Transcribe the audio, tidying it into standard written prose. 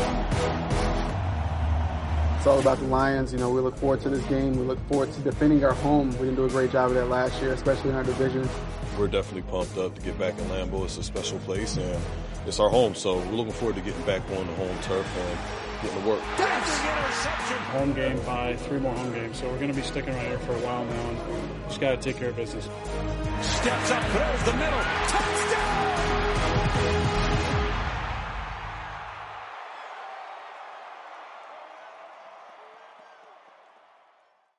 It's all about the Lions. You know, we look forward to this game. We look forward to defending our home. We didn't do a great job of that last year, especially in our division. We're definitely pumped up to get back in Lambeau. It's a special place, and it's our home, so we're looking forward to getting back on the home turf and getting to work. Home game by 3 more home games, so we're going to be sticking right here for a while now, and just got to take care of business. Steps up, throws the middle, touchdown!